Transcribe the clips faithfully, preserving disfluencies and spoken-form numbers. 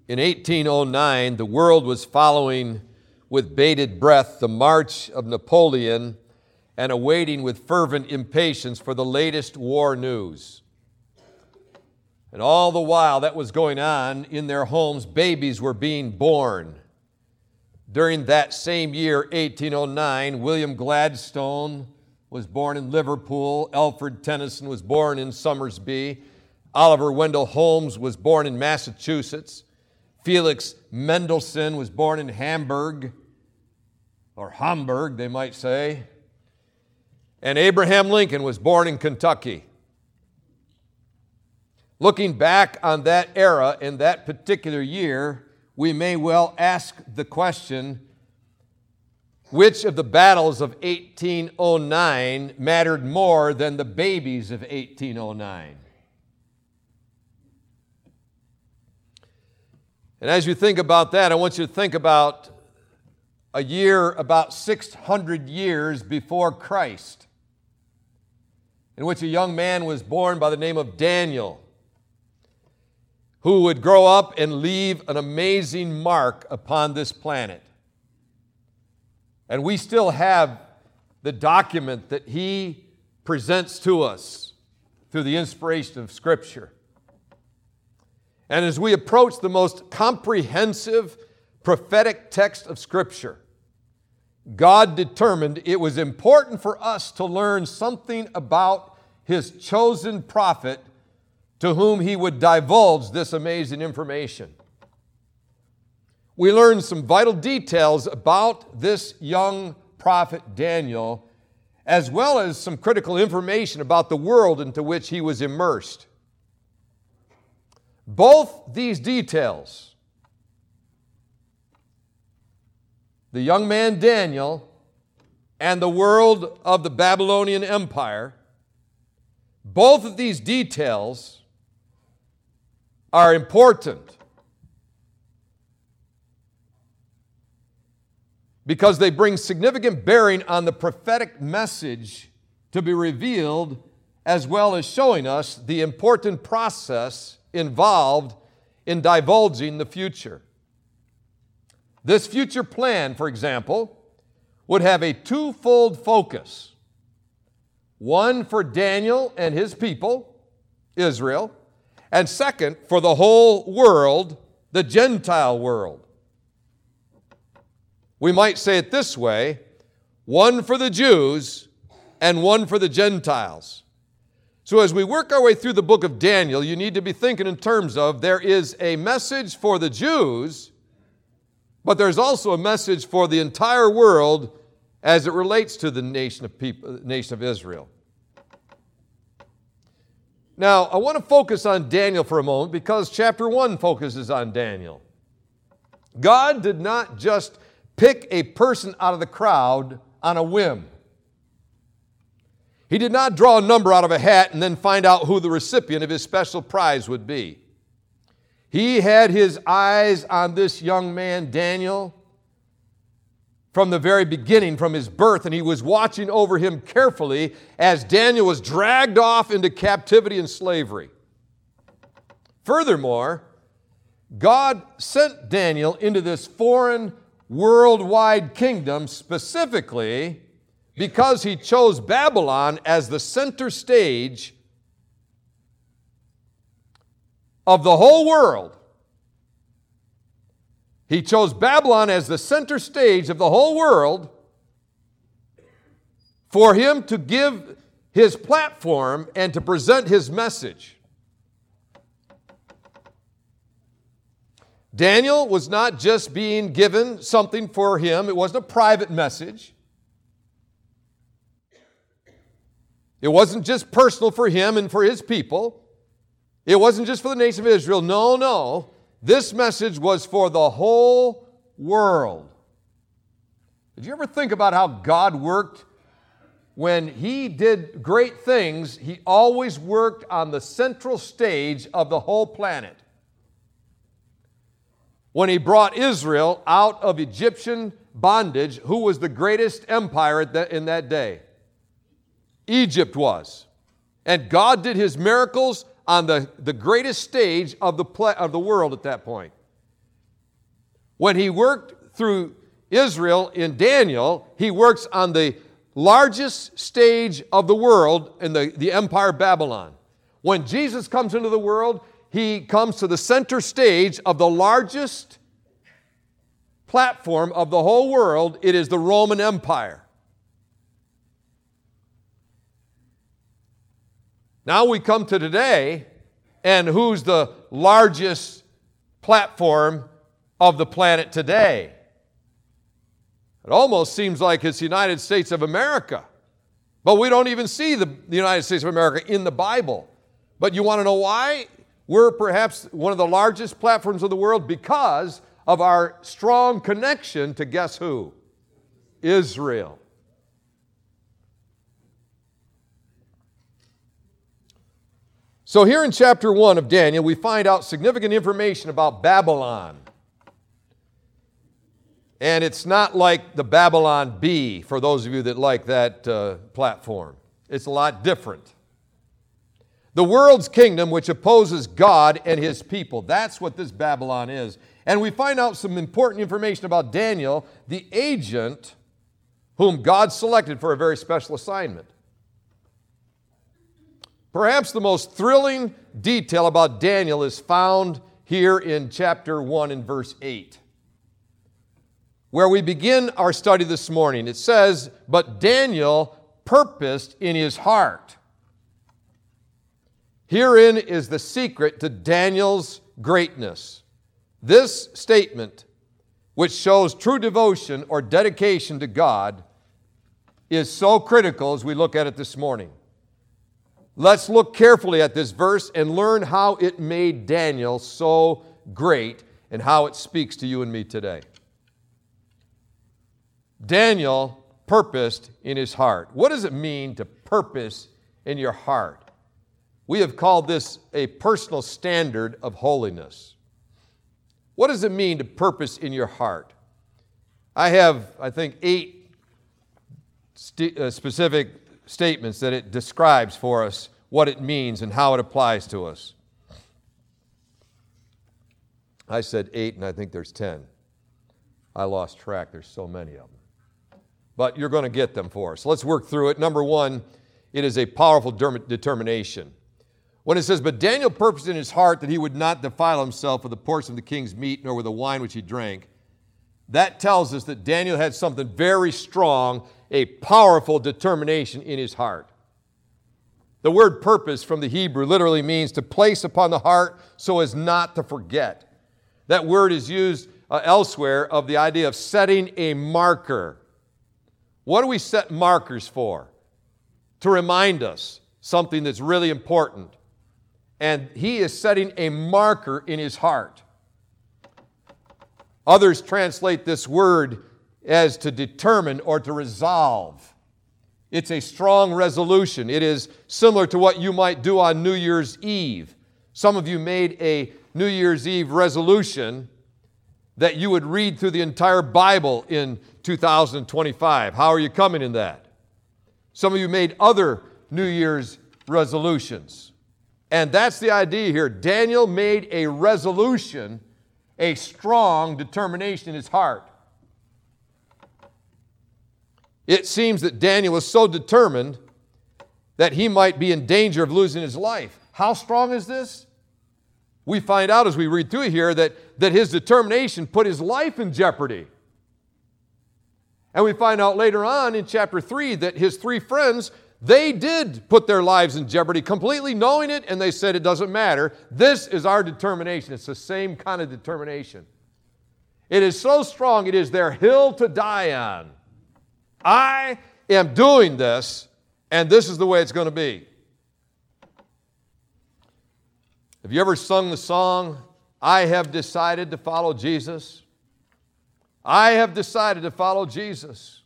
In eighteen oh nine, the world was following with bated breath the march of Napoleon and awaiting with fervent impatience for the latest war news. And all the while that was going on in their homes, babies were being born. During that same year, eighteen oh nine, William Gladstone was born in Liverpool. Alfred Tennyson was born in Somersby. Oliver Wendell Holmes was born in Massachusetts. Felix Mendelssohn was born in Hamburg, or Hamburg, they might say. And Abraham Lincoln was born in Kentucky. Looking back on that era in that particular year, we may well ask the question, which of the battles of eighteen oh nine mattered more than the babies of eighteen oh nine? And as you think about that, I want you to think about a year about six hundred years before Christ, in which a young man was born by the name of Daniel, who would grow up and leave an amazing mark upon this planet. And we still have the document that he presents to us through the inspiration of Scripture. And as we approach the most comprehensive prophetic text of Scripture, God determined it was important for us to learn something about His chosen prophet to whom He would divulge this amazing information. We learn some vital details about this young prophet Daniel, as well as some critical information about the world into which he was immersed. Both these details, the young man Daniel and the world of the Babylonian Empire, both of these details are important because they bring significant bearing on the prophetic message to be revealed, as well as showing us the important process involved in divulging the future. This future plan, for example, would have a twofold focus. One for Daniel and his people, Israel, and second, for the whole world, the Gentile world. We might say it this way, one for the Jews and one for the Gentiles. So as we work our way through the book of Daniel, you need to be thinking in terms of there is a message for the Jews, but there's also a message for the entire world as it relates to the nation of people, nation of Israel. Now, I want to focus on Daniel for a moment because chapter one focuses on Daniel. God did not just pick a person out of the crowd on a whim. He did not draw a number out of a hat and then find out who the recipient of his special prize would be. He had his eyes on this young man, Daniel, from the very beginning, from his birth, and he was watching over him carefully as Daniel was dragged off into captivity and slavery. Furthermore, God sent Daniel into this foreign worldwide kingdom specifically because he chose Babylon as the center stage of the whole world. He chose Babylon as the center stage of the whole world for him to give his platform and to present his message. Daniel was not just being given something for him. It wasn't a private message. It wasn't just personal for him and for his people. It wasn't just for the nation of Israel. No, no. This message was for the whole world. Did you ever think about how God worked? When He did great things, He always worked on the central stage of the whole planet. When He brought Israel out of Egyptian bondage, who was the greatest empire in that day? Egypt was. And God did His miracles on the, the greatest stage of the, ple- of the world at that point. When he worked through Israel in Daniel, he works on the largest stage of the world in the, the Empire of Babylon. When Jesus comes into the world, he comes to the center stage of the largest platform of the whole world. It is the Roman Empire. Now we come to today, and who's the largest platform of the planet today? It almost seems like it's the United States of America. But we don't even see the, the United States of America in the Bible. But you want to know why? We're perhaps one of the largest platforms of the world because of our strong connection to guess who? Israel. So here in chapter one of Daniel, we find out significant information about Babylon. And it's not like the Babylon Bee, for those of you that like that uh, platform. It's a lot different. The world's kingdom which opposes God and his people. That's what this Babylon is. And we find out some important information about Daniel, the agent whom God selected for a very special assignment. Perhaps the most thrilling detail about Daniel is found here in chapter one and verse eight, where we begin our study this morning. It says, "But Daniel purposed in his heart." Herein is the secret to Daniel's greatness. This statement, which shows true devotion or dedication to God, is so critical as we look at it this morning. Let's look carefully at this verse and learn how it made Daniel so great and how it speaks to you and me today. Daniel purposed in his heart. What does it mean to purpose in your heart? We have called this a personal standard of holiness. What does it mean to purpose in your heart? I have, I think, eight st- uh, specific statements that it describes for us what it means and how it applies to us. I said eight, and I think there's ten. I lost track. There's so many of them. But you're going to get them for us. Let's work through it. Number one, it is a powerful determination. When it says, "But Daniel purposed in his heart that he would not defile himself with the portion of the king's meat, nor with the wine which he drank," that tells us that Daniel had something very strong, a powerful determination in his heart. The word purpose from the Hebrew literally means to place upon the heart so as not to forget. That word is used uh, elsewhere of the idea of setting a marker. What do we set markers for? To remind us something that's really important. And he is setting a marker in his heart. Others translate this word as to determine or to resolve. It's a strong resolution. It is similar to what you might do on New Year's Eve. Some of you made a New Year's Eve resolution that you would read through the entire Bible in two thousand twenty-five. How are you coming in that? Some of you made other New Year's resolutions. And that's the idea here. Daniel made a resolution, a strong determination in his heart. It seems that Daniel was so determined that he might be in danger of losing his life. How strong is this? We find out as we read through here that, that his determination put his life in jeopardy. And we find out later on in chapter three that his three friends, they did put their lives in jeopardy, completely knowing it, and they said, "It doesn't matter. This is our determination." It's the same kind of determination. It is so strong, it is their hill to die on. I am doing this, and this is the way it's going to be. Have you ever sung the song, "I have decided to follow Jesus"? I have decided to follow Jesus.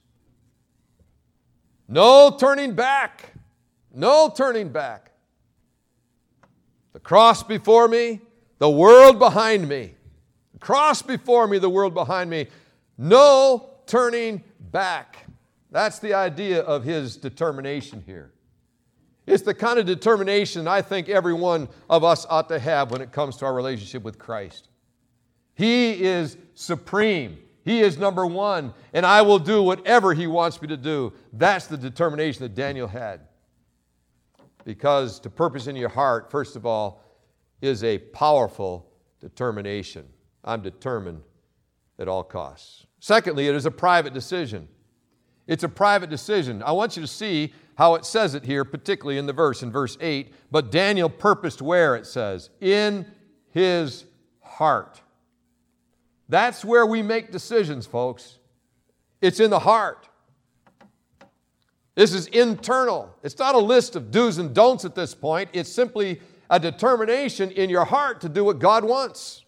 No turning back. No turning back. The cross before me, the world behind me. The cross before me, the world behind me. No turning back. That's the idea of his determination here. It's the kind of determination I think every one of us ought to have when it comes to our relationship with Christ. He is supreme. He is number one, and I will do whatever He wants me to do. That's the determination that Daniel had. Because to purpose in your heart, first of all, is a powerful determination. I'm determined at all costs. Secondly, it is a private decision. It's a private decision. I want you to see how it says it here, particularly in the verse, in verse eight. But Daniel purposed where, it says, in his heart. That's where we make decisions, folks. It's in the heart. This is internal. It's not a list of do's and don'ts at this point. It's simply a determination in your heart to do what God wants.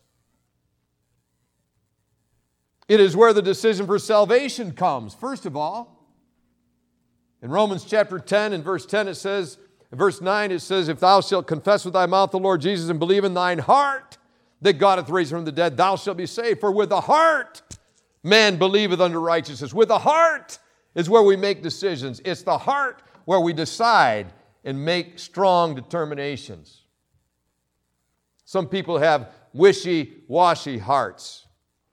It is where the decision for salvation comes, first of all. In Romans chapter ten and verse ten it says, in verse nine it says, if thou shalt confess with thy mouth the Lord Jesus and believe in thine heart that God hath raised him from the dead, thou shalt be saved. For with the heart man believeth unto righteousness. With the heart is where we make decisions. It's the heart where we decide and make strong determinations. Some people have wishy-washy hearts.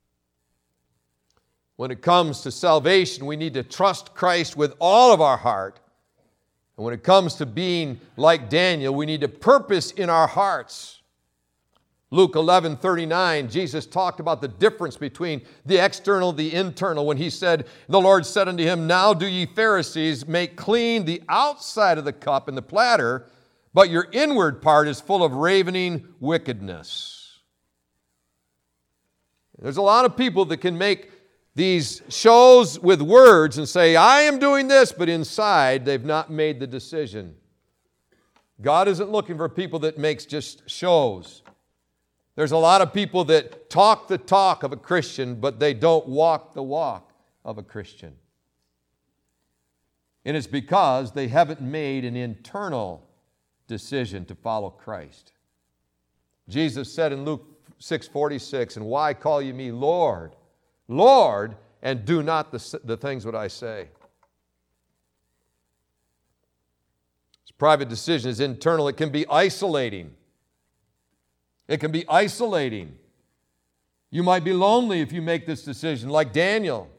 When it comes to salvation, we need to trust Christ with all of our heart. And when it comes to being like Daniel, we need to purpose in our hearts. Luke eleven thirty-nine, Jesus talked about the difference between the external and the internal when He said, the Lord said unto him, now do ye Pharisees make clean the outside of the cup and the platter, but your inward part is full of ravening wickedness. There's a lot of people that can make these shows with words and say, I am doing this, but inside they've not made the decision. God isn't looking for people that makes just shows. There's a lot of people that talk the talk of a Christian, but they don't walk the walk of a Christian. And it's because they haven't made an internal decision to follow Christ. Jesus said in Luke six forty-six, and why call ye me Lord, Lord, and do not the, the things what I say? This private decision is internal. It can be isolating. It can be isolating. You might be lonely if you make this decision, like Daniel.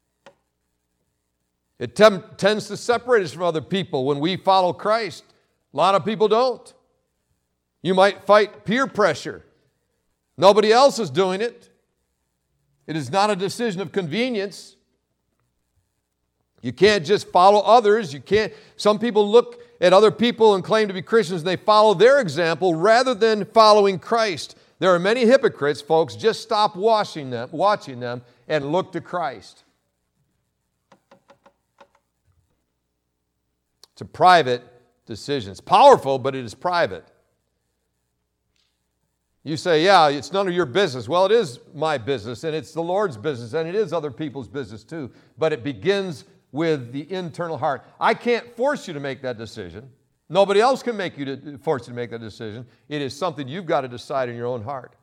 It tem- tends to separate us from other people when we follow Christ. A lot of people don't. You might fight peer pressure. Nobody else is doing it. It is not a decision of convenience. You can't just follow others. You can't. Some people look at other people and claim to be Christians, and they follow their example rather than following Christ. There are many hypocrites, folks. Just stop watching them, watching them and look to Christ. It's a private decision. It's powerful, but it is private. You say, yeah, it's none of your business. Well, it is my business, and it's the Lord's business, and it is other people's business too. But it begins with the internal heart. I can't force you to make that decision. Nobody else can make you to force you to make that decision. It is something you've got to decide in your own heart.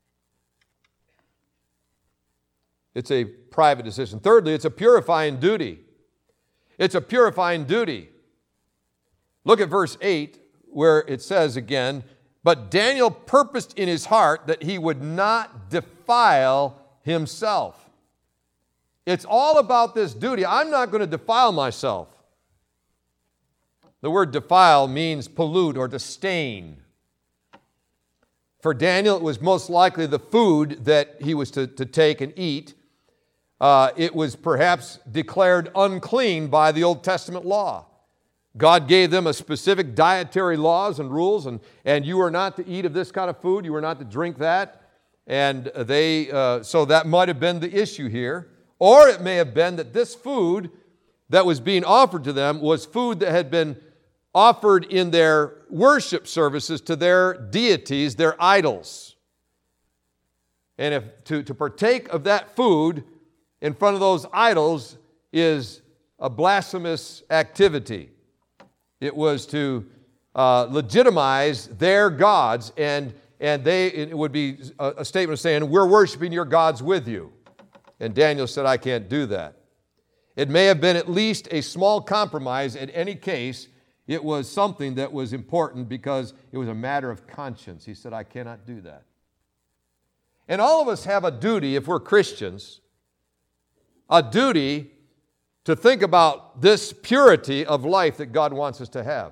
It's a private decision. Thirdly, it's a purifying duty. It's a purifying duty. Look at verse eight, where it says again, but Daniel purposed in his heart that he would not defile himself. It's all about this duty. I'm not going to defile myself. The word defile means pollute or to stain. For Daniel, it was most likely the food that he was to, to take and eat. Uh, it was perhaps declared unclean by the Old Testament law. God gave them a specific dietary laws and rules, and, and you are not to eat of this kind of food. You are not to drink that. And they, uh, so that might have been the issue here. Or it may have been that this food that was being offered to them was food that had been offered in their worship services to their deities, their idols. And if to, to partake of that food in front of those idols is a blasphemous activity. It was to uh, legitimize their gods, and, and they, it would be a, a statement of saying, we're worshiping your gods with you. And Daniel said, I can't do that. It may have been at least a small compromise. In any case, it was something that was important because it was a matter of conscience. He said, I cannot do that. And all of us have a duty, if we're Christians, a duty to think about this purity of life that God wants us to have.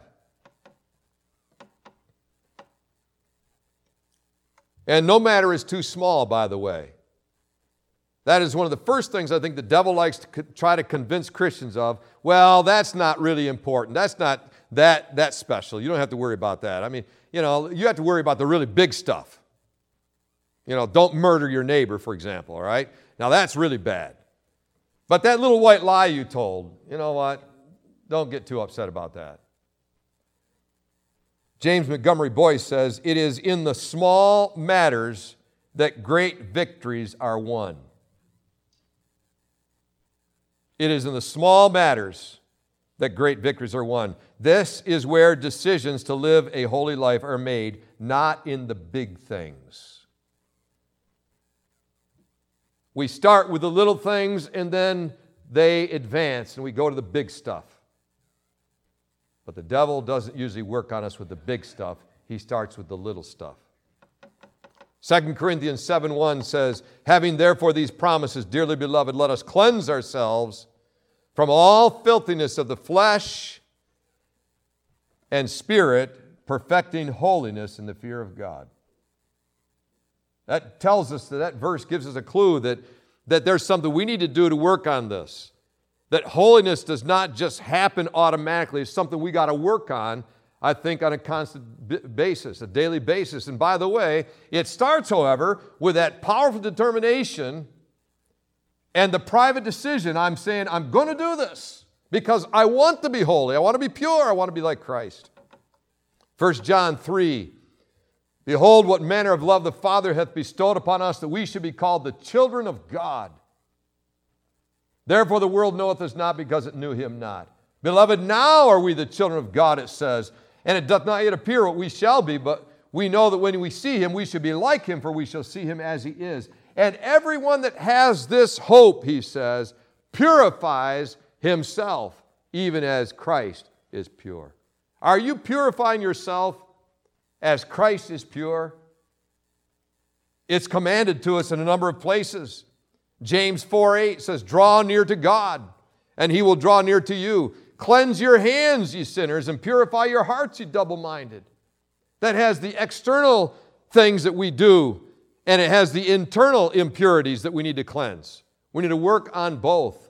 And no matter is too small, by the way. That is one of the first things I think the devil likes to co- try to convince Christians of. Well, that's not really important. That's not that, that special. You don't have to worry about that. I mean, you know, you have to worry about the really big stuff. You know, don't murder your neighbor, for example, all right? Now, that's really bad. But that little white lie you told, you know what? Don't get too upset about that. James Montgomery Boyce says, it is in the small matters that great victories are won. It is in the small matters that great victories are won. This is where decisions to live a holy life are made, not in the big things. We start with the little things and then they advance and we go to the big stuff. But the devil doesn't usually work on us with the big stuff. He starts with the little stuff. Second Corinthians seven one says, having therefore these promises, dearly beloved, let us cleanse ourselves from all filthiness of the flesh and spirit, perfecting holiness in the fear of God. That tells us that that verse gives us a clue that, that there's something we need to do to work on this. That holiness does not just happen automatically. It's something we got to work on, I think, on a constant basis, a daily basis. And by the way, it starts, however, with that powerful determination and the private decision. I'm saying, I'm going to do this because I want to be holy. I want to be pure. I want to be like Christ. First John three, behold, what manner of love the Father hath bestowed upon us, that we should be called the children of God. Therefore the world knoweth us not, because it knew him not. Beloved, now are we the children of God, it says, and it doth not yet appear what we shall be, but we know that when we see him, we shall be like him, for we shall see him as he is. And everyone that has this hope, he says, purifies himself, even as Christ is pure. Are you purifying yourself as Christ is pure? It's commanded to us in a number of places. James four eight says, draw near to God, and he will draw near to you. Cleanse your hands, ye sinners, and purify your hearts, ye double-minded. That has the external things that we do, and it has the internal impurities that we need to cleanse. We need to work on both.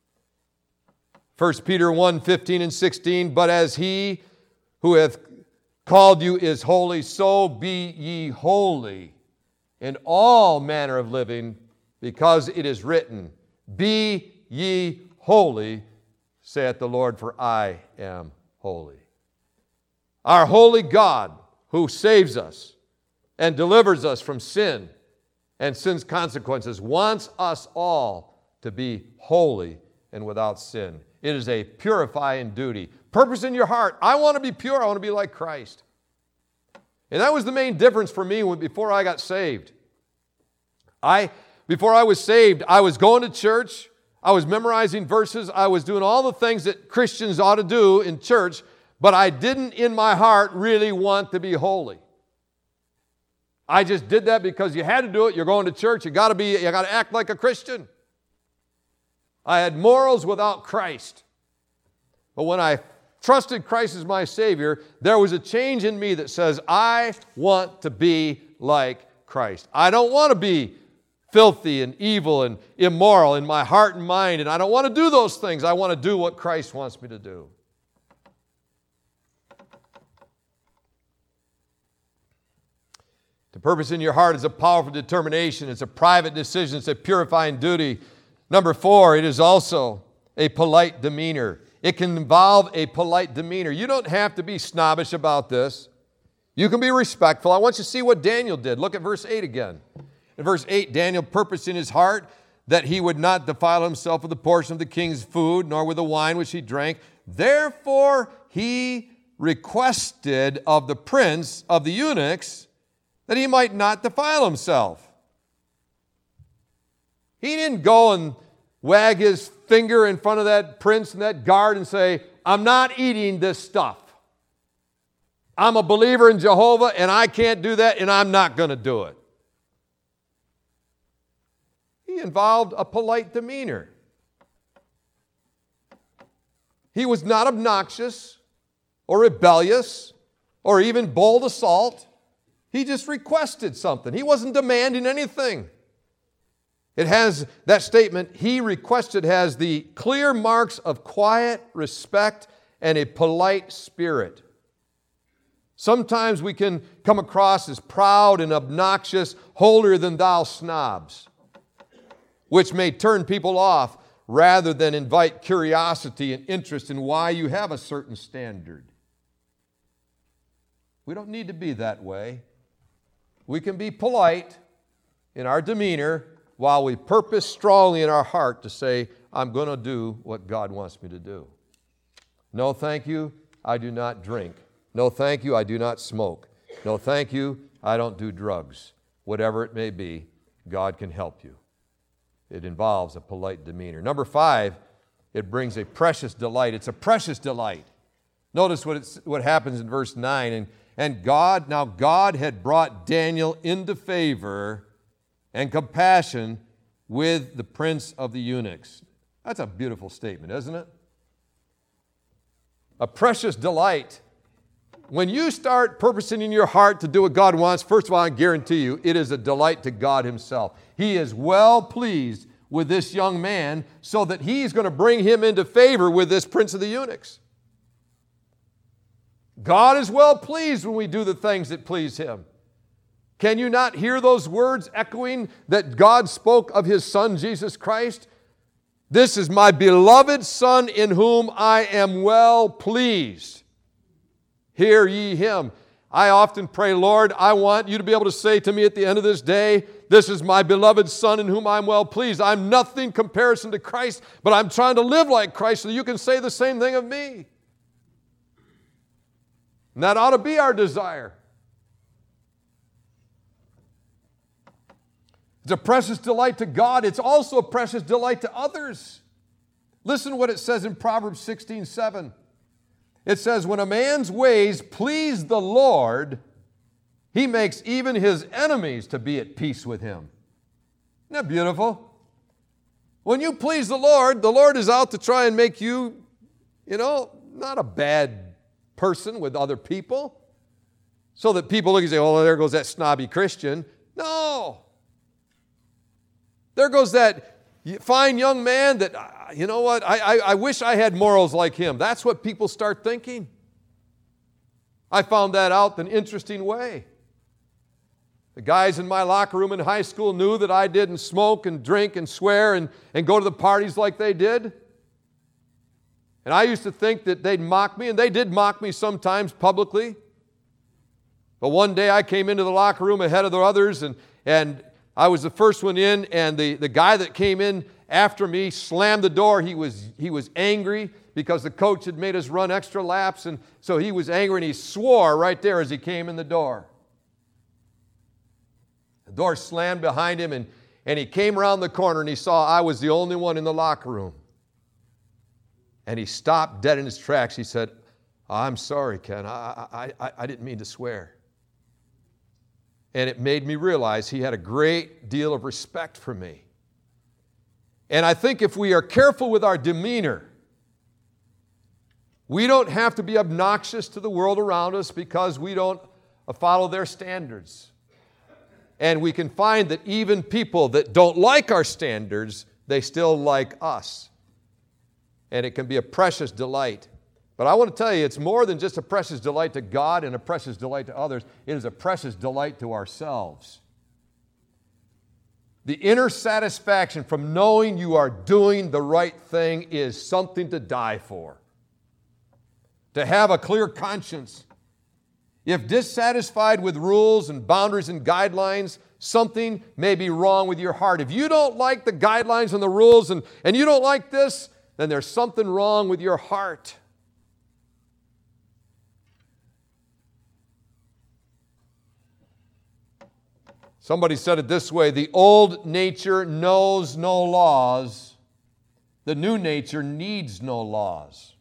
First Peter one fifteen and sixteen, but as he who hath called you is holy, so be ye holy in all manner of living, because it is written, be ye holy, saith the Lord, for I am holy. Our holy God, who saves us and delivers us from sin and sin's consequences, wants us all to be holy and without sin. It is a purifying duty. Purpose in your heart. I want to be pure. I want to be like Christ. And that was the main difference for me when, before I got saved. I, before I was saved, I was going to church. I was memorizing verses. I was doing all the things that Christians ought to do in church, but I didn't in my heart really want to be holy. I just did that because you had to do it. You're going to church. You got to be, you got to act like a Christian. I had morals without Christ. But when I trusted Christ as my Savior, there was a change in me that says, I want to be like Christ. I don't want to be filthy and evil and immoral in my heart and mind, and I don't want to do those things. I want to do what Christ wants me to do. The purpose in your heart is a powerful determination. It's a private decision. It's a purifying duty. Number four, it is also a polite demeanor. It can involve a polite demeanor. You don't have to be snobbish about this. You can be respectful. I want you to see what Daniel did. Look at verse eight again. In verse eight, Daniel purposed in his heart that he would not defile himself with the portion of the king's food, nor with the wine which he drank. Therefore, he requested of the prince of the eunuchs that he might not defile himself. He didn't go and wag his finger in front of that prince and that guard and say, I'm not eating this stuff. I'm a believer in Jehovah and I can't do that and I'm not going to do it. involved a polite demeanor. He was not obnoxious or rebellious or even bold assault. He just requested something. He wasn't demanding anything. It has, that statement, he requested, has the clear marks of quiet respect and a polite spirit. Sometimes we can come across as proud and obnoxious, holier-than-thou snobs, which may turn people off rather than invite curiosity and interest in why you have a certain standard. We don't need to be that way. We can be polite in our demeanor while we purpose strongly in our heart to say, I'm going to do what God wants me to do. No, thank you, I do not drink. No, thank you, I do not smoke. No, thank you, I don't do drugs. Whatever it may be, God can help you. It involves a polite demeanor. Number five, it brings a precious delight. It's a precious delight. Notice what, it's, what happens in verse nine. And, and God, now God had brought Daniel into favor and compassion with the prince of the eunuchs. That's a beautiful statement, isn't it? A precious delight. When you start purposing in your heart to do what God wants, first of all, I guarantee you, it is a delight to God Himself. He is well pleased with this young man so that He's going to bring him into favor with this prince of the eunuchs. God is well pleased when we do the things that please Him. Can you not hear those words echoing that God spoke of His Son, Jesus Christ? This is my beloved Son in whom I am well pleased. Hear ye Him. I often pray, Lord, I want you to be able to say to me at the end of this day, this is my beloved Son in whom I'm well pleased. I'm nothing in comparison to Christ, but I'm trying to live like Christ so you can say the same thing of me. And that ought to be our desire. It's a precious delight to God. It's also a precious delight to others. Listen to what it says in Proverbs sixteen seven. It says, when a man's ways please the Lord, He makes even his enemies to be at peace with him. Isn't that beautiful? When you please the Lord, the Lord is out to try and make you, you know, not a bad person with other people, so that people look and say, oh, there goes that snobby Christian. No. There goes that fine young man that, you know what, I, I, I wish I had morals like him. That's what people start thinking. I found that out in an interesting way. The guys in my locker room in high school knew that I didn't smoke and drink and swear and, and go to the parties like they did. And I used to think that they'd mock me, and they did mock me sometimes publicly. But one day I came into the locker room ahead of the others, and, and I was the first one in, and the, the guy that came in after me slammed the door. He was, he was angry because the coach had made us run extra laps, and so he was angry, and he swore right there as he came in the door. The door slammed behind him, and, and he came around the corner, and he saw I was the only one in the locker room. And he stopped dead in his tracks. He said, I'm sorry, Ken. I, I, I, I didn't mean to swear. And it made me realize he had a great deal of respect for me. And I think if we are careful with our demeanor, we don't have to be obnoxious to the world around us because we don't follow their standards. And we can find that even people that don't like our standards, they still like us. And it can be a precious delight. But I want to tell you, it's more than just a precious delight to God and a precious delight to others. It is a precious delight to ourselves. The inner satisfaction from knowing you are doing the right thing is something to die for. To have a clear conscience. If dissatisfied with rules and boundaries and guidelines, something may be wrong with your heart. If you don't like the guidelines and the rules and, and you don't like this, then there's something wrong with your heart. Somebody said it this way, the old nature knows no laws. The new nature needs no laws.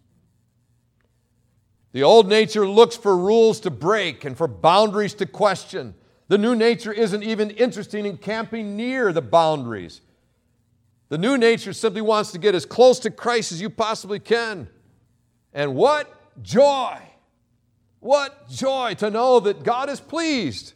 The old nature looks for rules to break and for boundaries to question. The new nature isn't even interested in camping near the boundaries. The new nature simply wants to get as close to Christ as you possibly can. And what joy! What joy to know that God is pleased.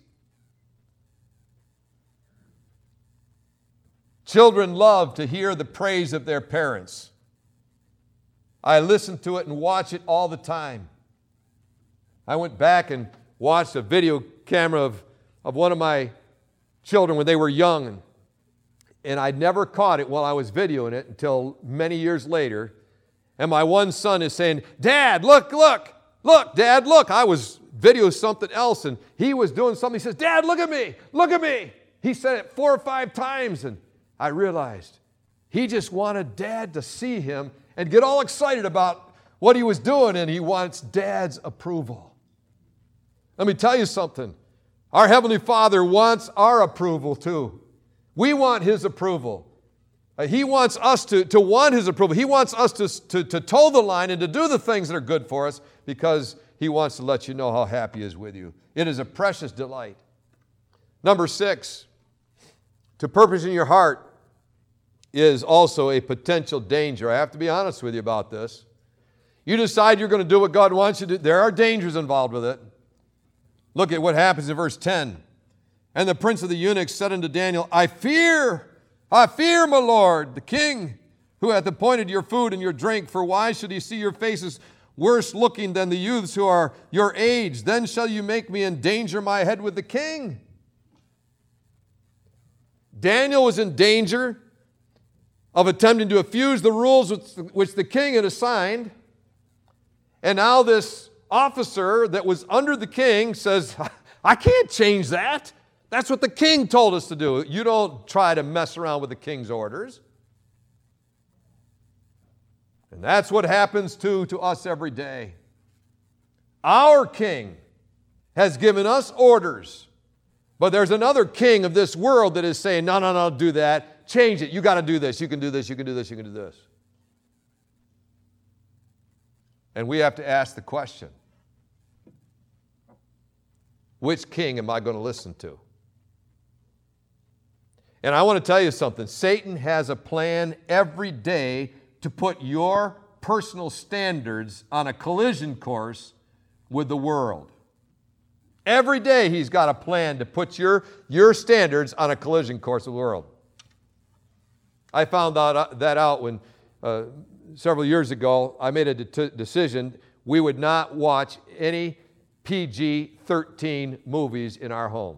Children love to hear the praise of their parents. I listen to it and watch it all the time. I went back and watched a video camera of, of one of my children when they were young, and I'd never caught it while I was videoing it until many years later. And my one son is saying, "Dad, look, look, look, Dad, look." I was videoing something else, and he was doing something. He says, "Dad, look at me, look at me." He said it four or five times, and I realized he just wanted Dad to see him and get all excited about what he was doing, and he wants Dad's approval. Let me tell you something. Our Heavenly Father wants our approval too. We want His approval. Uh, he wants us to, to want His approval. He wants us to, to, to toe the line and to do the things that are good for us because He wants to let you know how happy He is with you. It is a precious delight. Number six, to purpose in your heart is also a potential danger. I have to be honest with you about this. You decide you're going to do what God wants you to do. There are dangers involved with it. Look at what happens in verse ten. And the prince of the eunuchs said unto Daniel, I fear, I fear, my lord, the king, who hath appointed your food and your drink, for why should he see your faces worse looking than the youths who are your age? Then shall you make me endanger my head with the king. Daniel was in danger of attempting to effuse the rules which the king had assigned. And now this officer that was under the king says, I can't change that. That's what the king told us to do. You don't try to mess around with the king's orders. And that's what happens to, to us every day. Our king has given us orders. But there's another king of this world that is saying, no, no, no, do that. Change it. You got to do this. You can do this. You can do this. You can do this. And we have to ask the question, which king am I going to listen to? And I want to tell you something. Satan has a plan every day to put your personal standards on a collision course with the world. Every day he's got a plan to put your, your standards on a collision course with the world. I found that, that out when uh, several years ago I made a de- decision we would not watch any P G thirteen movies in our home.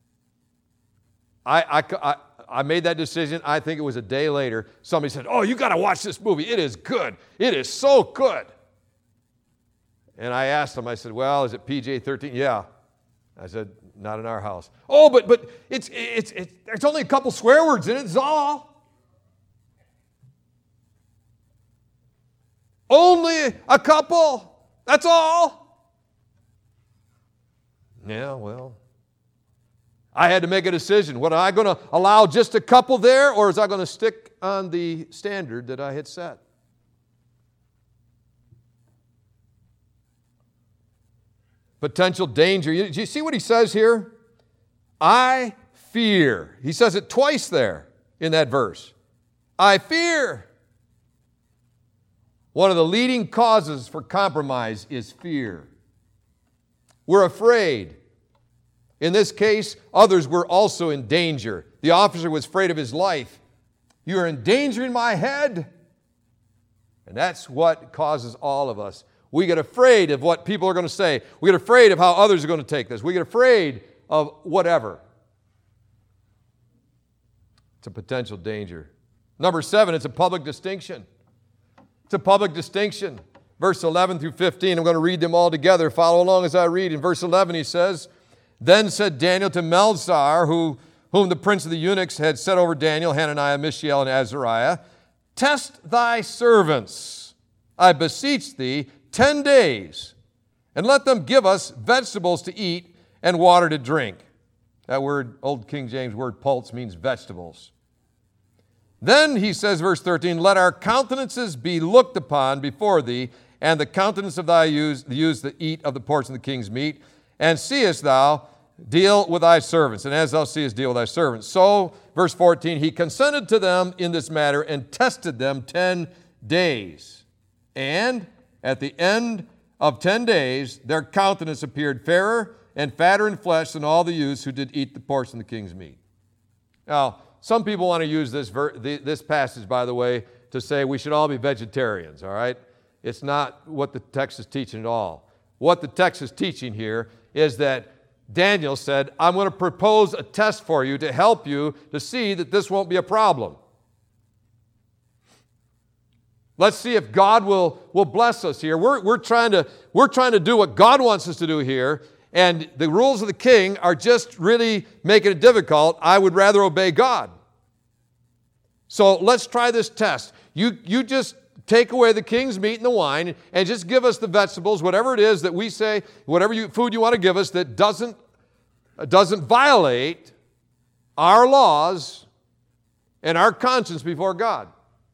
I, I, I, I made that decision. I think it was a day later. Somebody said, oh, you got to watch this movie. It is good. It is so good. And I asked them, I said, well, is it P G thirteen? Yeah. I said, not in our house. Oh, but but it's it's it's there's only a couple swear words in it, it's all. Only a couple. That's all. Yeah, well, I had to make a decision. What, am I going to allow just a couple there, or is I going to stick on the standard that I had set? Potential danger. You, do you see what he says here? I fear. He says it twice there in that verse. I fear. One of the leading causes for compromise is fear. We're afraid. In this case, others were also in danger. The officer was afraid of his life. You are endangering my head. And that's what causes all of us. We get afraid of what people are going to say. We get afraid of how others are going to take this. We get afraid of whatever. It's a potential danger. Number seven, it's a public distinction. It's a public distinction. Verse eleven through fifteen, I'm going to read them all together. Follow along as I read. In verse eleven, he says, Then said Daniel to Melzar, who, whom the prince of the eunuchs had set over Daniel, Hananiah, Mishael, and Azariah, Test thy servants, I beseech thee, ten days, and let them give us vegetables to eat and water to drink. That word, Old King James word pulse, means vegetables. Then he says, verse thirteen, Let our countenances be looked upon before thee, and the countenance of thy youths, the youths that eat of the portion of the king's meat. And seest thou deal with thy servants, and as thou seest, deal with thy servants. So, verse fourteen, he consented to them in this matter and tested them ten days. And at the end of ten days, their countenance appeared fairer and fatter in flesh than all the youths who did eat the portion of the king's meat. Now, some people want to use this, ver- this passage, by the way, to say we should all be vegetarians, all right? It's not what the text is teaching at all. What the text is teaching here is that Daniel said, I'm going to propose a test for you to help you to see that this won't be a problem. Let's see if God will, will bless us here. We're, we're, trying to, we're trying to do what God wants us to do here, and the rules of the king are just really making it difficult. I would rather obey God. So let's try this test. You, you just take away the king's meat and the wine and just give us the vegetables, whatever it is that we say, whatever you, food you want to give us that doesn't, doesn't violate our laws and our conscience before God.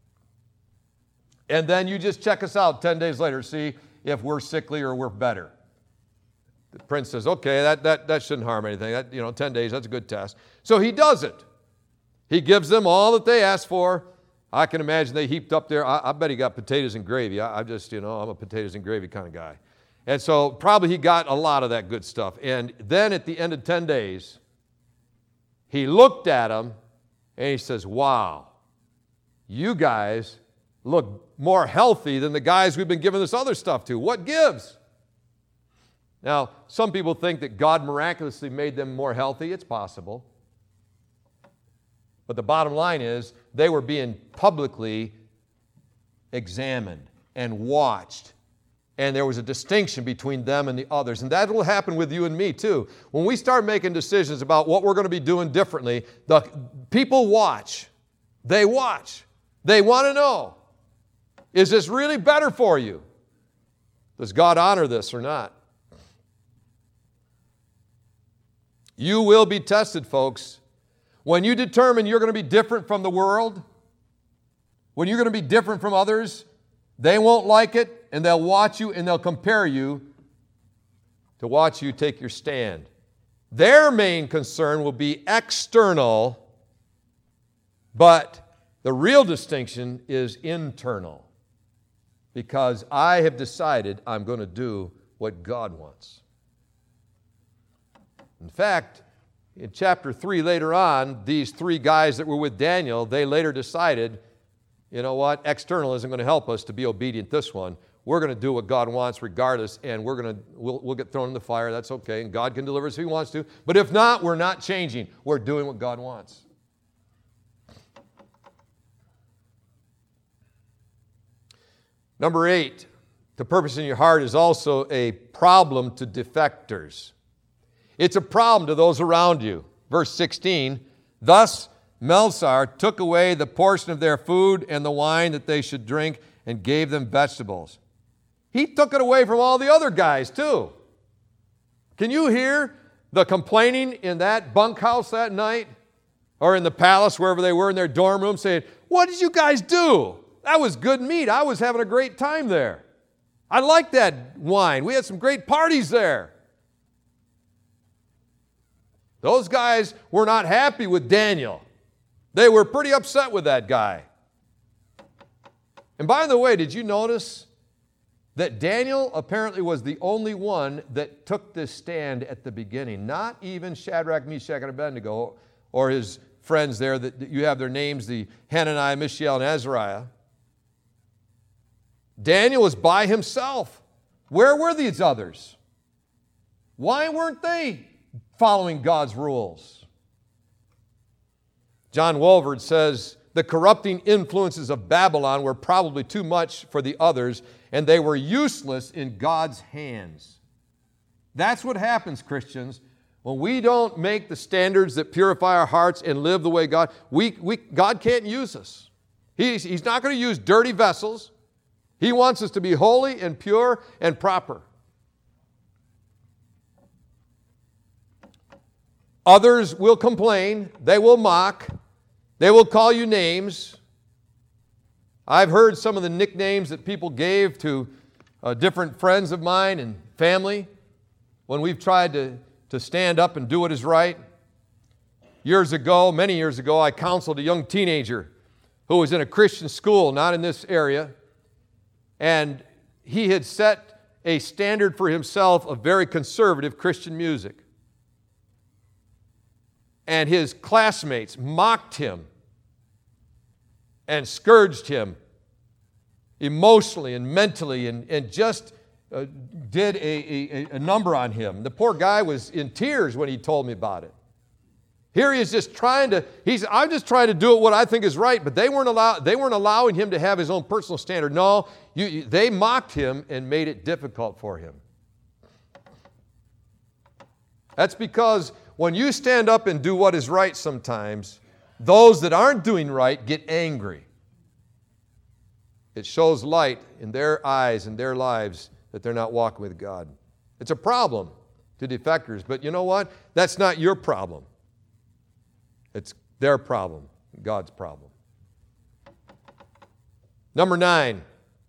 And then you just check us out ten days later, see if we're sickly or we're better. The prince says, okay, that, that, that shouldn't harm anything. That, you know, ten days, that's a good test. So he does it. He gives them all that they asked for. I can imagine they heaped up there. I, I bet he got potatoes and gravy. I, I just, you know, I'm a potatoes and gravy kind of guy. And so probably he got a lot of that good stuff. And then at the end of ten days, he looked at them and he says, wow, you guys look more healthy than the guys we've been giving this other stuff to. What gives? Now, some people think that God miraculously made them more healthy. It's possible. But the bottom line is they were being publicly examined and watched. And there was a distinction between them and the others. And that will happen with you and me too. When we start making decisions about what we're going to be doing differently, the people watch. They watch. They want to know, is this really better for you? Does God honor this or not? You will be tested, folks. When you determine you're going to be different from the world, when you're going to be different from others, they won't like it, and they'll watch you and they'll compare you to watch you take your stand. Their main concern will be external, but the real distinction is internal. Because I have decided I'm going to do what God wants. In fact, in chapter three later on, these three guys that were with Daniel, they later decided, you know what, external isn't going to help us to be obedient this one. We're going to do what God wants regardless, and we're going to, we'll, we'll get thrown in the fire. That's okay, and God can deliver us if He wants to. But if not, we're not changing. We're doing what God wants. Number eight, the purpose in your heart is also a problem to defectors. It's a problem to those around you. Verse sixteen, thus Melzar took away the portion of their food and the wine that they should drink and gave them vegetables. He took it away from all the other guys too. Can you hear the complaining in that bunkhouse that night? Or in the palace, wherever they were in their dorm room, saying, what did you guys do? That was good meat. I was having a great time there. I liked that wine. We had some great parties there. Those guys were not happy with Daniel. They were pretty upset with that guy. And by the way, did you notice that Daniel apparently was the only one that took this stand at the beginning? Not even Shadrach, Meshach, and Abednego, or his friends there that you have their names, the Hananiah, Mishael, and Azariah. Daniel was by himself. Where were these others? Why weren't they following God's rules? John Walvoord says, the corrupting influences of Babylon were probably too much for the others, and they were useless in God's hands. That's what happens, Christians. When we don't make the standards that purify our hearts and live the way God, we, we, God can't use us. He's, he's not going to use dirty vessels. He wants us to be holy and pure and proper. Others will complain. They will mock. They will call you names. I've heard some of the nicknames that people gave to uh, different friends of mine and family when we've tried to to stand up and do what is right. Years ago, many years ago, I counseled a young teenager who was in a Christian school, not in this area, and he had set a standard for himself of very conservative Christian music. And his classmates mocked him and scourged him emotionally and mentally and, and just uh, did a, a, a number on him. The poor guy was in tears when he told me about it. Here he is just trying to, he's, I'm just trying to do it what I think is right, but they weren't, allow, they weren't allowing him to have his own personal standard. No, you, you, they mocked him and made it difficult for him. That's because when you stand up and do what is right sometimes, those that aren't doing right get angry. It shows light in their eyes and their lives that they're not walking with God. It's a problem to defectors, but you know what? That's not your problem. It's their problem, God's problem. Number nine,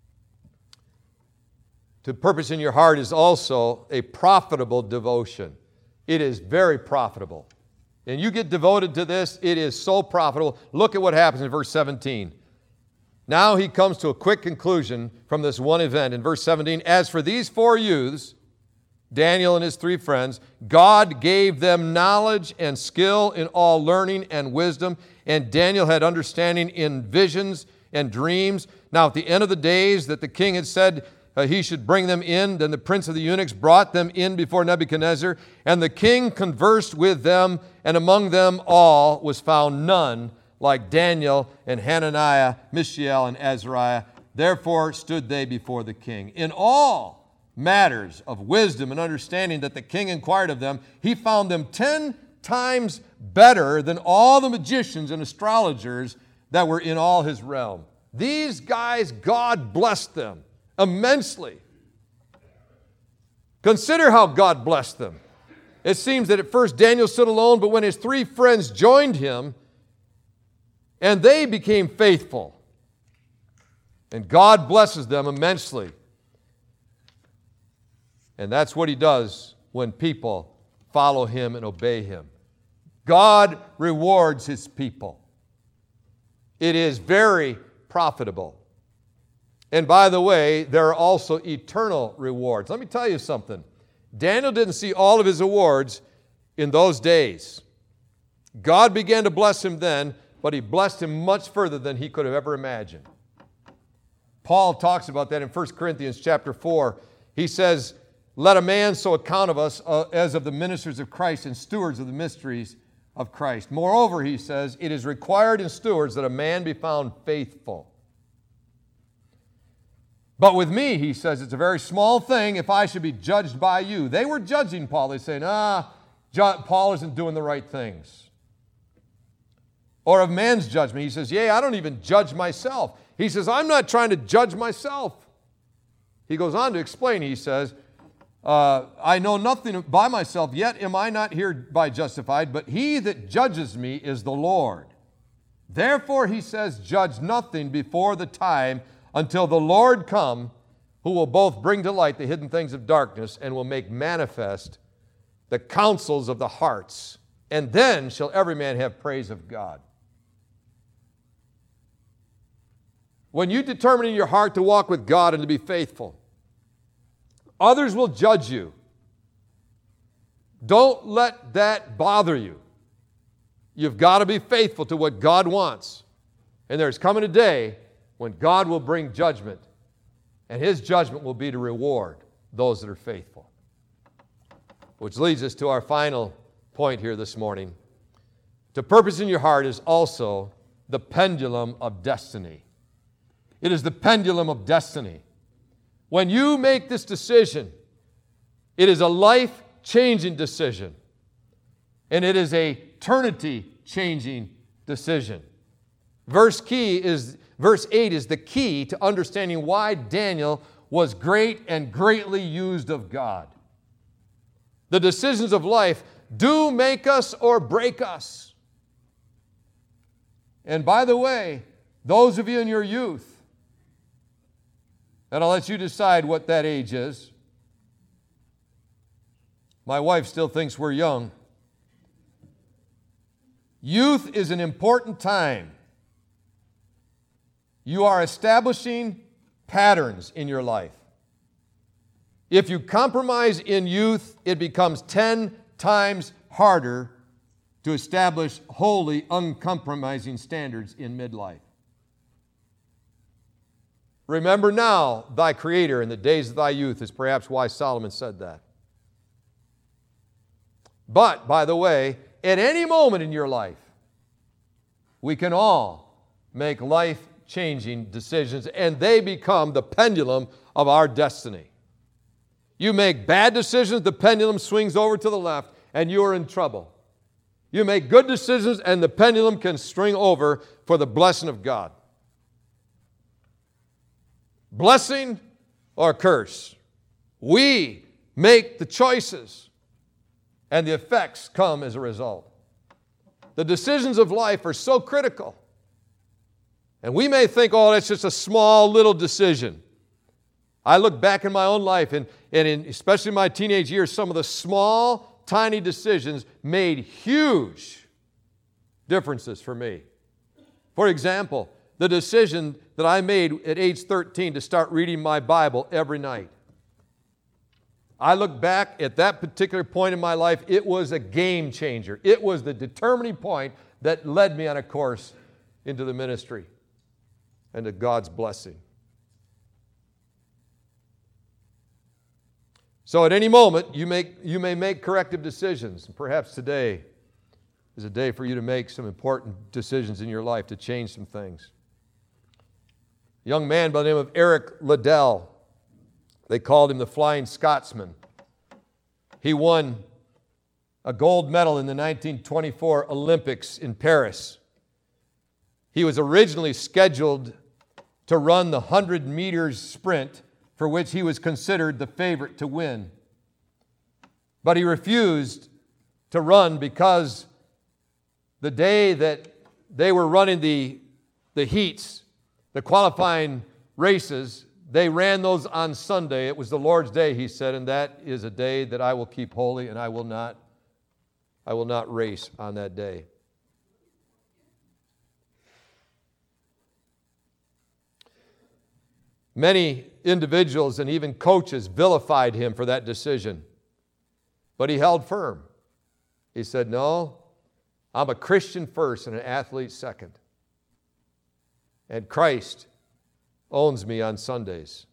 to purpose in your heart is also a profitable devotion. It is very profitable. And you get devoted to this, it is so profitable. Look at what happens in verse seventeen. Now he comes to a quick conclusion from this one event in verse seventeen. As for these four youths, Daniel and his three friends, God gave them knowledge and skill in all learning and wisdom, and Daniel had understanding in visions and dreams. Now at the end of the days that the king had said uh, he should bring them in, then the prince of the eunuchs brought them in before Nebuchadnezzar, and the king conversed with them, and among them all was found none like Daniel and Hananiah, Mishael, and Azariah. Therefore stood they before the king. In all matters of wisdom and understanding that the king inquired of them, he found them ten times better than all the magicians and astrologers that were in all his realm. These guys, God blessed them immensely. Consider how God blessed them. It seems that at first Daniel stood alone, but when his three friends joined him, and they became faithful, and God blesses them immensely. And that's what he does when people follow him and obey him. God rewards his people. It is very profitable. And by the way, there are also eternal rewards. Let me tell you something. Daniel didn't see all of his awards in those days. God began to bless him then, but he blessed him much further than he could have ever imagined. Paul talks about that in First Corinthians chapter four. He says, let a man so account of us uh, as of the ministers of Christ and stewards of the mysteries of Christ. Moreover, he says, it is required in stewards that a man be found faithful. But with me, he says, it's a very small thing if I should be judged by you. They were judging Paul. They say, nah, Paul isn't doing the right things. Or of man's judgment. He says, yea, I don't even judge myself. He says, I'm not trying to judge myself. He goes on to explain, he says, Uh, I know nothing by myself, yet am I not hereby justified, but he that judges me is the Lord. Therefore, he says, judge nothing before the time until the Lord come, who will both bring to light the hidden things of darkness and will make manifest the counsels of the hearts. And then shall every man have praise of God. When you determine in your heart to walk with God and to be faithful, others will judge you. Don't let that bother you. You've got to be faithful to what God wants. And there's coming a day when God will bring judgment, and his judgment will be to reward those that are faithful. Which leads us to our final point here this morning. To purpose in your heart is also the pendulum of destiny. It is the pendulum of destiny. When you make this decision, it is a life-changing decision. And it is a eternity-changing decision. Verse key is, verse eight is the key to understanding why Daniel was great and greatly used of God. The decisions of life do make us or break us. And by the way, those of you in your youth, and I'll let you decide what that age is. My wife still thinks we're young. Youth is an important time. You are establishing patterns in your life. If you compromise in youth, it becomes ten times harder to establish holy, uncompromising standards in midlife. Remember now thy Creator in the days of thy youth is perhaps why Solomon said that. But, by the way, at any moment in your life, we can all make life-changing decisions, and they become the pendulum of our destiny. You make bad decisions, the pendulum swings over to the left, and you're in trouble. You make good decisions, and the pendulum can swing over for the blessing of God. Blessing or curse. We make the choices, and the effects come as a result. The decisions of life are so critical. And we may think, oh, that's just a small little decision. I look back in my own life, and, and in, especially in my teenage years, some of the small, tiny decisions made huge differences for me. For example, the decision that I made at age thirteen to start reading my Bible every night. I look back at that particular point in my life, it was a game changer. It was the determining point that led me on a course into the ministry and to God's blessing. So at any moment, you, make, you may make corrective decisions. Perhaps today is a day for you to make some important decisions in your life to change some things. A young man by the name of Eric Liddell, they called him the Flying Scotsman. He won a gold medal in the nineteen twenty-four Olympics in Paris. He was originally scheduled to run the one hundred meters sprint, for which he was considered the favorite to win. But he refused to run because the day that they were running the, the heats, the qualifying races, they ran those on Sunday. It was the Lord's day, he said, and that is a day that I will keep holy, and I will not, I will not race on that day. Many individuals and even coaches vilified him for that decision, but he held firm. He said, no, I'm a Christian first and an athlete second. And Christ owns me on Sundays.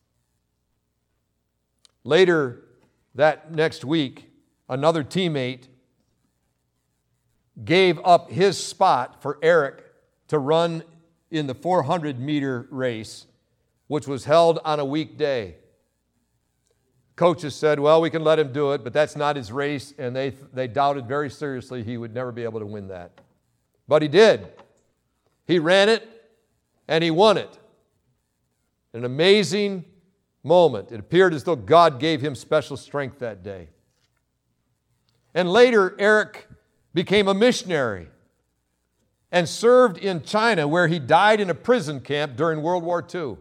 Later that next week, another teammate gave up his spot for Eric to run in the four hundred meter race, which was held on a weekday. Coaches said, well, we can let him do it, but that's not his race, and they, they doubted very seriously he would never be able to win that. But he did. He ran it, and he won it. An amazing moment. It appeared as though God gave him special strength that day. And later, Eric became a missionary and served in China, where he died in a prison camp during World War Two.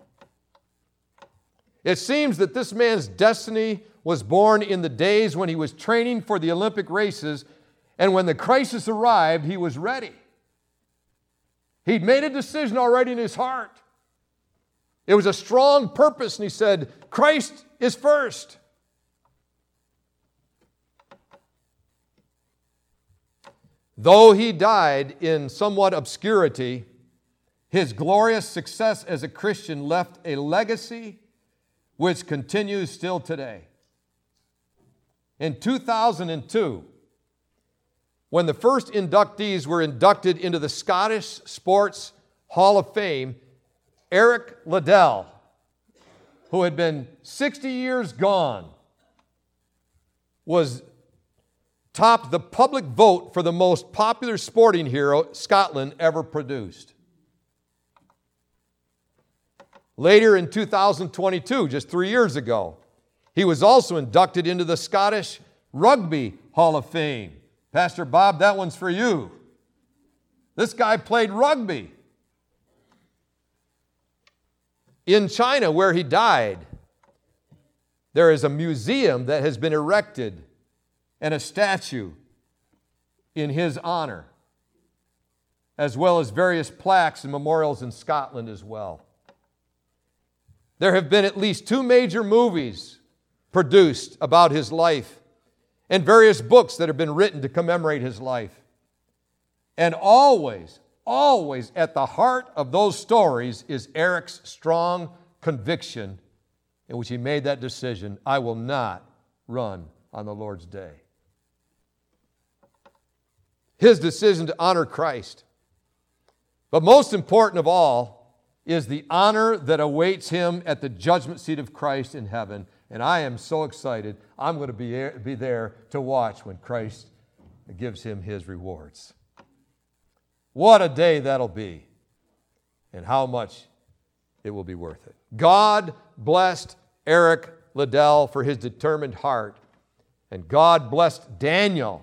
It seems that this man's destiny was born in the days when he was training for the Olympic races, and when the crisis arrived, he was ready. He'd made a decision already in his heart. It was a strong purpose, and he said, Christ is first. Though he died in somewhat obscurity, his glorious success as a Christian left a legacy which continues still today. In two thousand two, when the first inductees were inducted into the Scottish Sports Hall of Fame, Eric Liddell, who had been sixty years gone, was topped the public vote for the most popular sporting hero Scotland ever produced. Later in two thousand twenty-two, just three years ago, he was also inducted into the Scottish Rugby Hall of Fame. Pastor Bob, that one's for you. This guy played rugby. In China, where he died, There is a museum that has been erected and a statue in his honor, as well as various plaques and memorials in Scotland as well. There have been at least two major movies produced about his life and various books that have been written to commemorate his life. And always, always at the heart of those stories is Eric's strong conviction in which he made that decision: I will not run on the Lord's day. His decision to honor Christ. But most important of all is the honor that awaits him at the judgment seat of Christ in heaven. And I am so excited. I'm going to be, be there to watch when Christ gives him his rewards. What a day that'll be, and how much it will be worth it. God blessed Eric Liddell for his determined heart, and God blessed Daniel,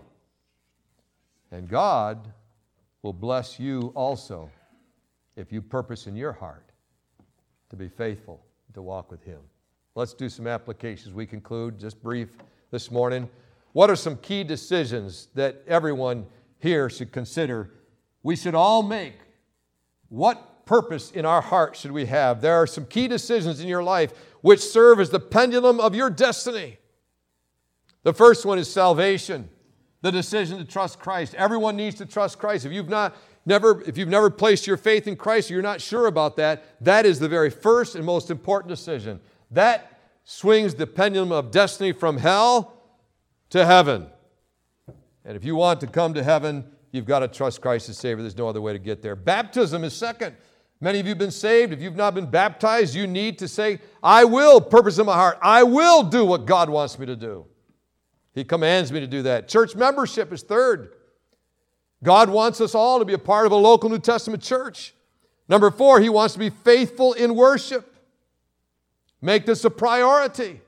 and God will bless you also if you purpose in your heart to be faithful, to walk with him. Let's do some applications. We conclude, just brief this morning. What are some key decisions that everyone here should consider we should all make? What purpose in our heart should we have? There are some key decisions in your life which serve as the pendulum of your destiny. The first one is salvation, the decision to trust Christ. Everyone needs to trust Christ. If you've not never, if you've never placed your faith in Christ, you're not sure about that, that is the very first and most important decision. That swings the pendulum of destiny from hell to heaven. And if you want to come to heaven, you've got to trust Christ as Savior. There's no other way to get there. Baptism is second. Many of you have been saved. If you've not been baptized, you need to say, I will purpose in my heart. I will do what God wants me to do. He commands me to do that. Church membership is third. God wants us all to be a part of a local New Testament church. Number four, He wants to be faithful in worship. Make this a priority.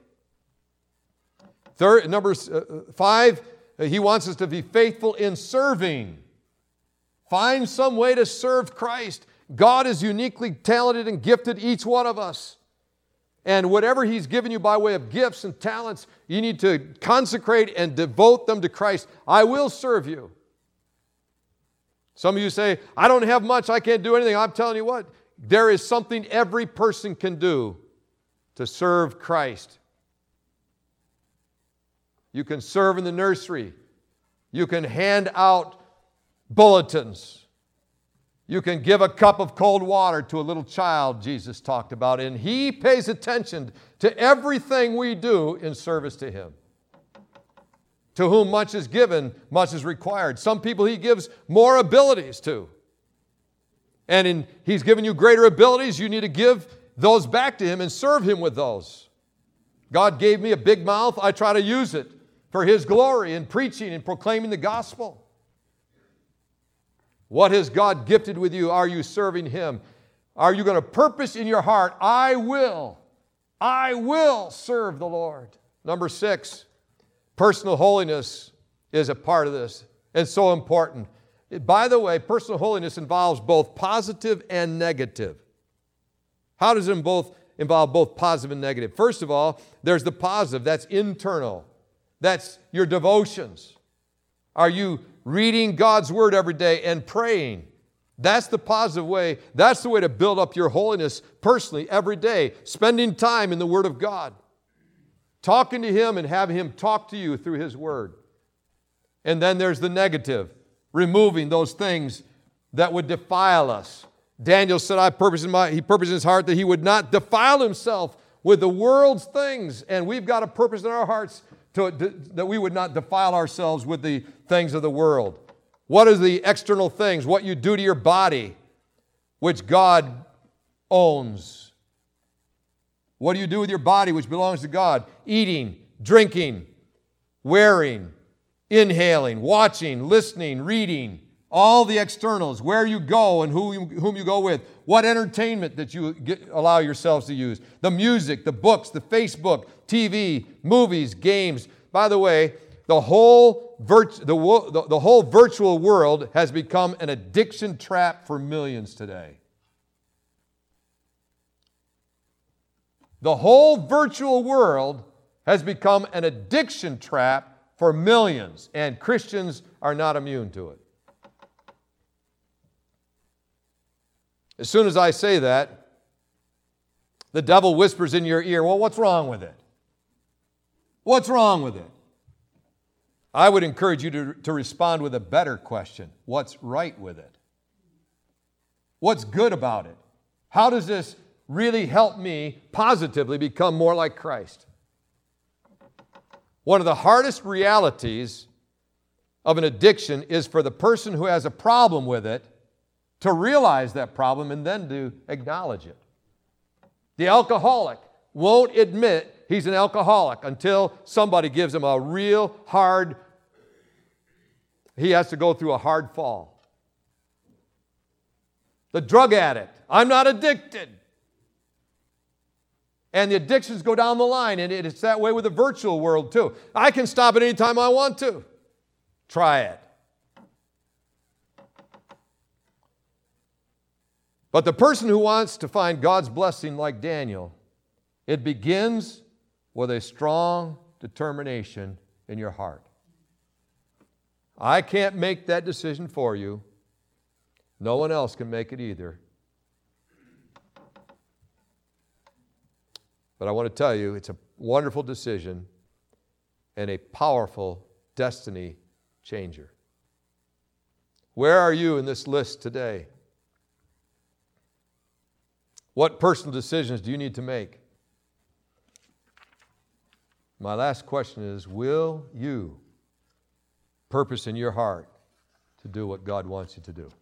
Third, number five, He wants us to be faithful in serving. Find some way to serve Christ. God is uniquely talented and gifted each one of us. And whatever He's given you by way of gifts and talents, you need to consecrate and devote them to Christ. I will serve you. Some of you say, I don't have much, I can't do anything. I'm telling you what, there is something every person can do to serve Christ. You can serve in the nursery. You can hand out bulletins. You can give a cup of cold water to a little child Jesus talked about, and He pays attention to everything we do in service to Him. To whom much is given, much is required. Some people He gives more abilities to. And in, He's given you greater abilities, you need to give those back to Him and serve Him with those. God gave me a big mouth. I try to use it for His glory in preaching and proclaiming the gospel. What has God gifted with you? Are you serving Him? Are you going to purpose in your heart, I will, I will serve the Lord? Number six, personal holiness is a part of this and so important. By the way, personal holiness involves both positive and negative. How does it both involve both positive and negative? First of all, there's the positive. That's internal. That's your devotions. Are you reading God's Word every day and praying? That's the positive way. That's the way to build up your holiness personally every day. Spending time in the Word of God. Talking to Him and having Him talk to you through His Word. And then there's the negative. Removing those things that would defile us. Daniel said, I purpose in my, he purposed in his heart that he would not defile himself with the world's things. And we've got a purpose in our hearts to, to, that we would not defile ourselves with the things of the world. What are the external things? What you do to your body, which God owns. What do you do with your body, which belongs to God? Eating, drinking, wearing, inhaling, watching, listening, reading. All the externals, where you go and who you, whom you go with, what entertainment that you get, allow yourselves to use, the music, the books, the Facebook, T V, movies, games. By the way, the whole, virt- the, the, the whole virtual world has become an addiction trap for millions today. The whole virtual world has become an addiction trap for millions, and Christians are not immune to it. As soon as I say that, the devil whispers in your ear, well, what's wrong with it? What's wrong with it? I would encourage you to, to respond with a better question. What's right with it? What's good about it? How does this really help me positively become more like Christ? One of the hardest realities of an addiction is for the person who has a problem with it to realize that problem and then to acknowledge it. The alcoholic won't admit he's an alcoholic until somebody gives him a real hard, he has to go through a hard fall. The drug addict, I'm not addicted. And the addictions go down the line, and it's that way with the virtual world too. I can stop it anytime I want to. Try it. But the person who wants to find God's blessing like Daniel, it begins with a strong determination in your heart. I can't make that decision for you. No one else can make it either. But I want to tell you, it's a wonderful decision and a powerful destiny changer. Where are you in this list today? What personal decisions do you need to make? My last question is, will you purpose in your heart to do what God wants you to do?